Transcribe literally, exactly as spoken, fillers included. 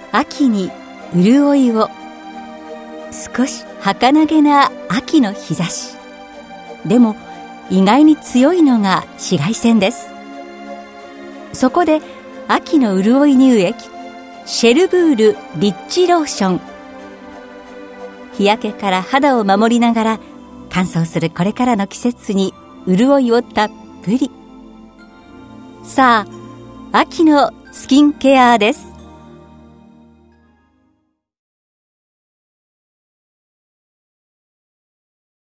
秋に潤いを。少し儚げな秋の日差し。でも意外に強いのが紫外線です。そこで秋の潤い乳液シェルブールリッチローション。日焼けから肌を守りながら乾燥するこれからの季節に潤いをたっぷり。さあ、秋のスキンケアです。